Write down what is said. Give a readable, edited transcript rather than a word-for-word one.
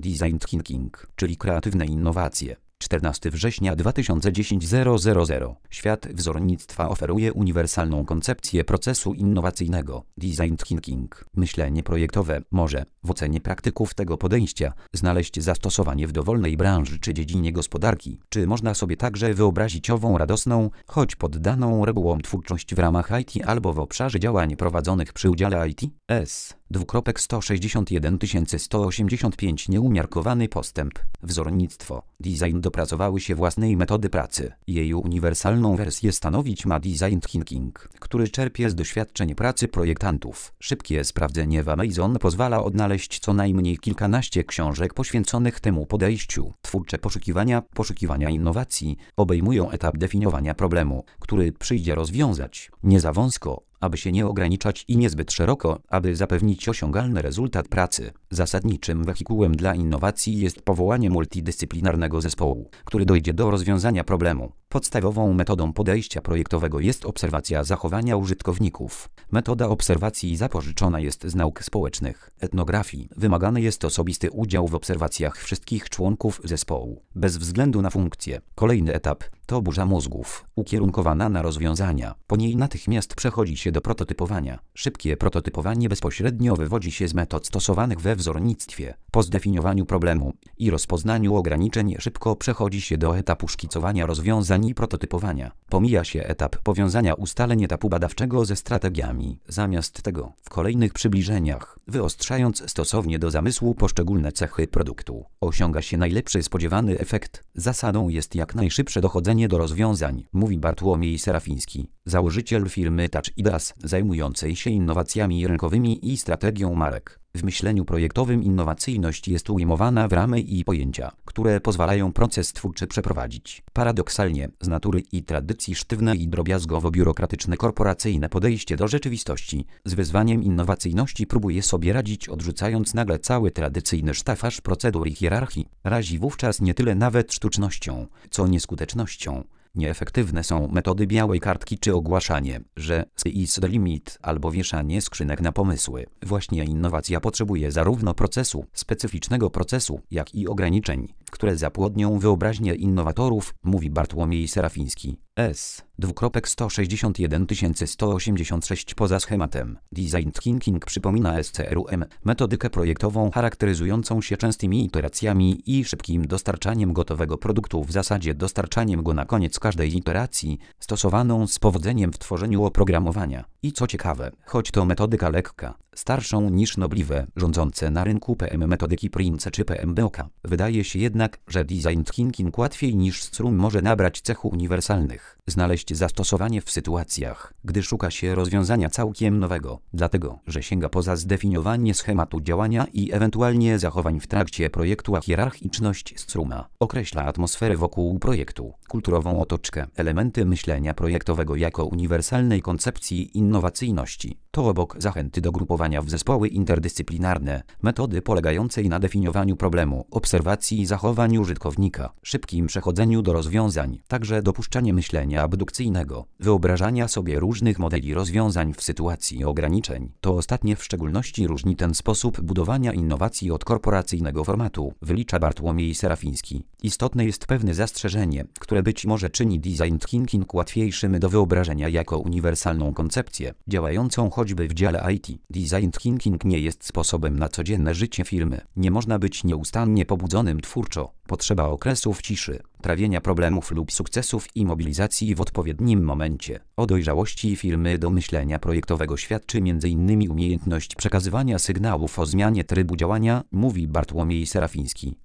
Design Thinking, czyli kreatywne innowacje. 14 września 2010 000. Świat wzornictwa oferuje uniwersalną koncepcję procesu innowacyjnego. Design Thinking, myślenie projektowe, może, w ocenie praktyków tego podejścia, znaleźć zastosowanie w dowolnej branży czy dziedzinie gospodarki. Czy można sobie także wyobrazić ową radosną, choć poddaną regułom twórczość w ramach IT albo w obszarze działań prowadzonych przy udziale IT? 161 185 Nieumiarkowany postęp. Wzornictwo. Design dopracowały się własnej metody pracy. Jej uniwersalną wersję stanowić ma Design Thinking, który czerpie z doświadczeń pracy projektantów. Szybkie sprawdzenie w Amazon pozwala odnaleźć co najmniej kilkanaście książek poświęconych temu podejściu. Twórcze poszukiwania innowacji obejmują etap definiowania problemu, który przyjdzie rozwiązać. Nie za wąsko, aby się nie ograniczać, i niezbyt szeroko, aby zapewnić osiągalny rezultat pracy. Zasadniczym wehikułem dla innowacji jest powołanie multidyscyplinarnego zespołu, który dojdzie do rozwiązania problemu. Podstawową metodą podejścia projektowego jest obserwacja zachowania użytkowników. Metoda obserwacji zapożyczona jest z nauk społecznych, etnografii. Wymagany jest osobisty udział w obserwacjach wszystkich członków zespołu, bez względu na funkcję. Kolejny etap to burza mózgów, ukierunkowana na rozwiązania. Po niej natychmiast przechodzi się do prototypowania. Szybkie prototypowanie bezpośrednio wywodzi się z metod stosowanych we wzornictwie. Po zdefiniowaniu problemu i rozpoznaniu ograniczeń szybko przechodzi się do etapu szkicowania rozwiązań i prototypowania. Pomija się etap powiązania ustaleń etapu badawczego ze strategiami. Zamiast tego, w kolejnych przybliżeniach, wyostrzając stosownie do zamysłu poszczególne cechy produktu, osiąga się najlepszy spodziewany efekt. Zasadą jest jak najszybsze dochodzenie do rozwiązań, mówi Bartłomiej Serafiński, założyciel firmy Touch Ideas, zajmującej się innowacjami rynkowymi i strategią marek. W myśleniu projektowym innowacyjność jest ujmowana w ramy i pojęcia, które pozwalają proces twórczy przeprowadzić. Paradoksalnie, z natury i tradycji sztywne i drobiazgowo-biurokratyczne korporacyjne podejście do rzeczywistości z wyzwaniem innowacyjności próbuje sobie radzić, odrzucając nagle cały tradycyjny sztafaż procedur i hierarchii. Razi wówczas nie tyle nawet sztucznością, co nieskutecznością. Nieefektywne są metody białej kartki czy ogłaszanie, że sky is the limit, albo wieszanie skrzynek na pomysły. Właśnie innowacja potrzebuje zarówno specyficznego procesu, jak i ograniczeń, które zapłodnią wyobraźnię innowatorów, mówi Bartłomiej Serafiński. 161 186 Poza schematem. Design Thinking przypomina SCRUM, metodykę projektową charakteryzującą się częstymi iteracjami i szybkim dostarczaniem gotowego produktu, w zasadzie dostarczaniem go na koniec każdej iteracji, stosowaną z powodzeniem w tworzeniu oprogramowania. I co ciekawe, choć to metodyka lekka, starszą niż nobliwe, rządzące na rynku PM metodyki Prince czy PMBOK, wydaje się jednak, że Design Thinking łatwiej niż SCRUM może nabrać cechów uniwersalnych, znaleźć zastosowanie w sytuacjach, gdy szuka się rozwiązania całkiem nowego, dlatego, że sięga poza zdefiniowanie schematu działania i ewentualnie zachowań w trakcie projektu, a hierarchiczność SCRUMa określa atmosferę wokół projektu, kulturową otoczkę, elementy myślenia projektowego jako uniwersalnej koncepcji innowacyjności. To obok zachęty do grupowania w zespoły interdyscyplinarne, metody polegającej na definiowaniu problemu, obserwacji zachowań użytkownika, szybkim przechodzeniu do rozwiązań, także dopuszczanie myślenia abdukcyjnego, wyobrażania sobie różnych modeli rozwiązań w sytuacji ograniczeń. To ostatnie w szczególności różni ten sposób budowania innowacji od korporacyjnego formatu, wylicza Bartłomiej Serafiński. Istotne jest pewne zastrzeżenie, które być może czyni Design Thinking łatwiejszym do wyobrażenia jako uniwersalną koncepcję, działającą choćby w dziale IT. Design Thinking nie jest sposobem na codzienne życie firmy. Nie można być nieustannie pobudzonym twórczo. Potrzeba okresów ciszy, trawienia problemów lub sukcesów i mobilizacji w odpowiednim momencie. O dojrzałości firmy do myślenia projektowego świadczy m.in. umiejętność przekazywania sygnałów o zmianie trybu działania, mówi Bartłomiej Serafiński.